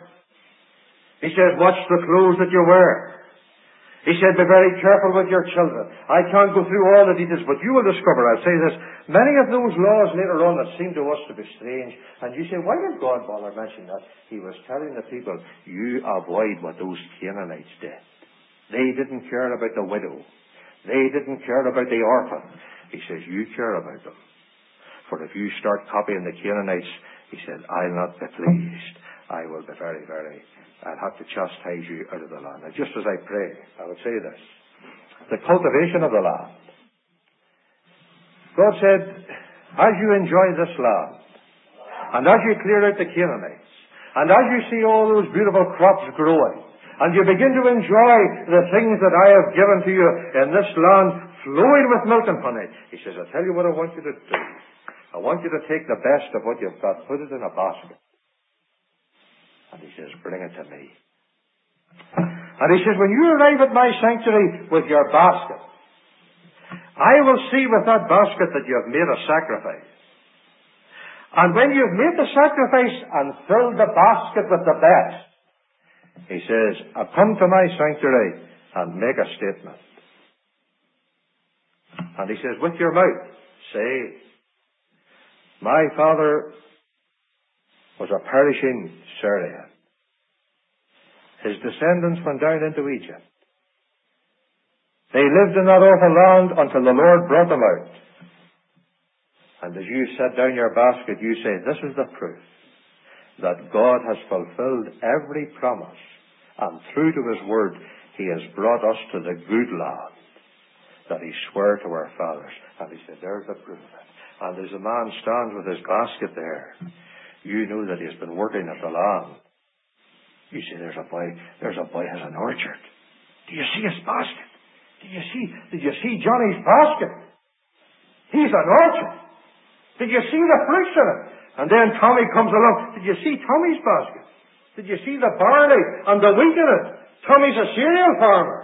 He says, watch the clothes that you wear. He said, be very careful with your children. I can't go through all the details, but you will discover, I'll say this, many of those laws later on that seem to us to be strange, and you say, why did God bother mentioning that? He was telling the people, you avoid what those Canaanites did. They didn't care about the widow. They didn't care about the orphan. He says, you care about them. For if you start copying the Canaanites, he said, I'll not be pleased. I will be very, I'll have to chastise you out of the land. And just as I pray, I would say this. The cultivation of the land. God said, as you enjoy this land, and as you clear out the Canaanites, and as you see all those beautiful crops growing, and you begin to enjoy the things that I have given to you in this land flowing with milk and honey, he says, I'll tell you what I want you to do. I want you to take the best of what you've got, put it in a basket. And he says, bring it to me. And he says, when you arrive at my sanctuary with your basket, I will see with that basket that you have made a sacrifice. And when you've made the sacrifice and filled the basket with the best, he says, I'll come to my sanctuary and make a statement. And he says, with your mouth, say, my father was a perishing Syrian. His descendants went down into Egypt. They lived in that awful land until the Lord brought them out. And as you set down your basket, you say, this is the proof that God has fulfilled every promise, and through to His word, He has brought us to the good land that He swore to our fathers. And he said, there's the proof of it. And as a man stands with his basket there, you know that he's been working at the land. You say, there's a boy has an orchard. Do you see his basket? Did you see Johnny's basket? He's an orchard. Did you see the fruits in it? And then Tommy comes along. Did you see Tommy's basket? Did you see the barley and the wheat in it? Tommy's a cereal farmer.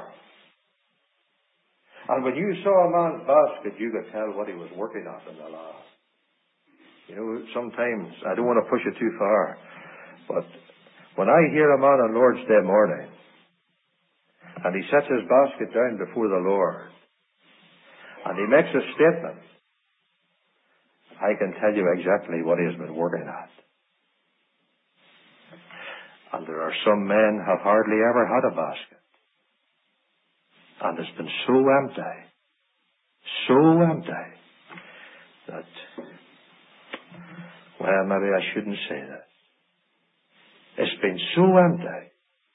And when you saw a man's basket, you could tell what he was working at in the land. You know, sometimes, I don't want to push it too far, but when I hear a man on Lord's Day morning, and he sets his basket down before the Lord, and he makes a statement, I can tell you exactly what he has been working at. And there are some men who have hardly ever had a basket. And it's been so empty, that, well, maybe I shouldn't say that. It's been so empty,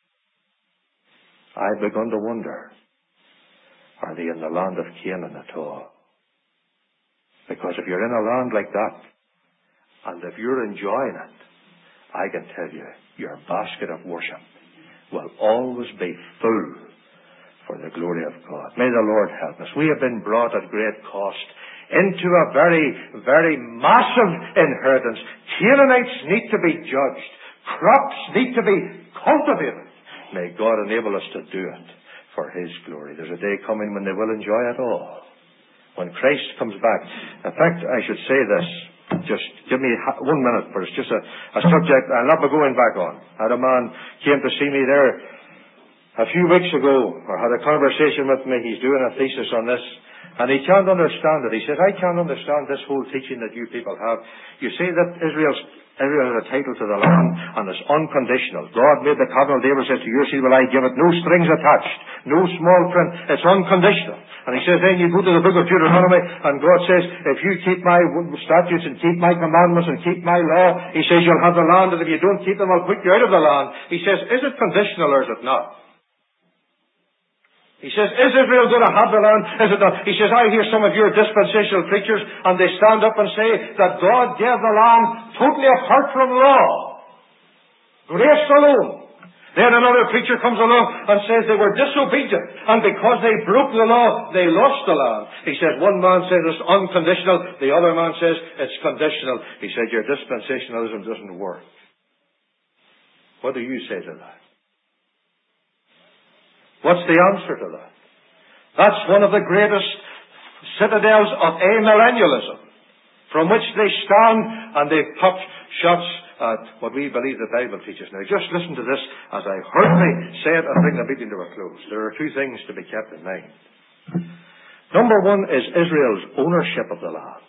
I've begun to wonder, are they in the land of Canaan at all? Because if you're in a land like that, and if you're enjoying it, I can tell you, your basket of worship will always be full for the glory of God. May the Lord help us. We have been brought at great cost into a very, very massive inheritance. Canaanites need to be judged. Crops need to be cultivated. May God enable us to do it for His glory. There's a day coming when they will enjoy it all. When Christ comes back. In fact, I should say this. Just give me 1 minute, but it's just a subject I'll not be going back on. I had a man came to see me there a few weeks ago, or had a conversation with me. He's doing a thesis on this, and he can't understand it. He says, I can't understand this whole teaching that you people have. You say that Israel has a title to the land, and it's unconditional. God made the covenant. David says, to your seed will I give it. No strings attached. No small print. It's unconditional. And he says, then you go to the book of Deuteronomy, and God says, if you keep my statutes and keep my commandments and keep my law, He says, you'll have the land, and if you don't keep them, I'll put you out of the land. He says, is it conditional or is it not? He says, is Israel going to have the land? Is it not? He says, I hear some of your dispensational preachers, and they stand up and say that God gave the land totally apart from law. Grace alone. Then another preacher comes along and says they were disobedient, and because they broke the law, they lost the land. He says, one man says it's unconditional, the other man says it's conditional. He said, your dispensationalism doesn't work. What do you say to that? What's the answer to that? That's one of the greatest citadels of amillennialism, from which they stand and they pop shots at what we believe the Bible teaches. Now, just listen to this as I hurriedly say it and bring the meeting to a close. There are two things to be kept in mind. Number one is Israel's ownership of the land.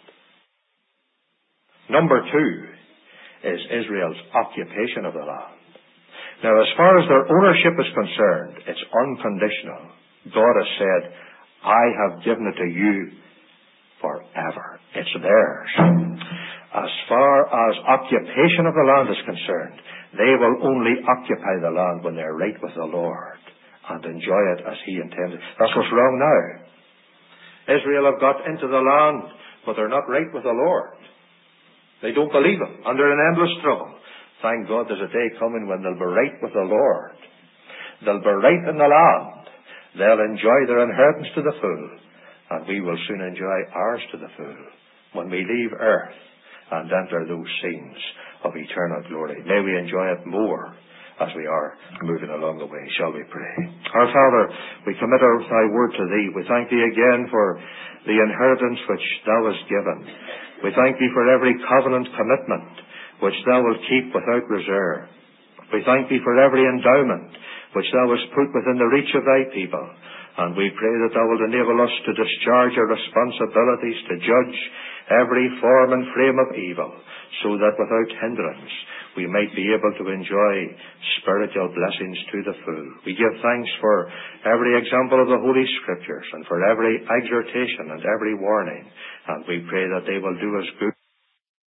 Number two is Israel's occupation of the land. Now, as far as their ownership is concerned, it's unconditional. God has said, I have given it to you forever. It's theirs. As far as occupation of the land is concerned, they will only occupy the land when they're right with the Lord and enjoy it as He intended. That's what's wrong now. Israel have got into the land, but they're not right with the Lord. They don't believe Him, and they're in endless trouble. Thank God there's a day coming when they'll be right with the Lord. They'll be right in the land. They'll enjoy their inheritance to the full, and we will soon enjoy ours to the full when we leave earth and enter those scenes of eternal glory. May we enjoy it more as we are moving along the way. Shall we pray? Our Father, we commit Thy word to Thee. We thank Thee again for the inheritance which Thou hast given. We thank Thee for every covenant commitment which Thou wilt keep without reserve. We thank Thee for every endowment which Thou hast put within the reach of Thy people. And we pray that Thou wilt enable us to discharge our responsibilities to judge every form and frame of evil, so that without hindrance we might be able to enjoy spiritual blessings to the full. We give thanks for every example of the Holy Scriptures and for every exhortation and every warning. And we pray that they will do us good.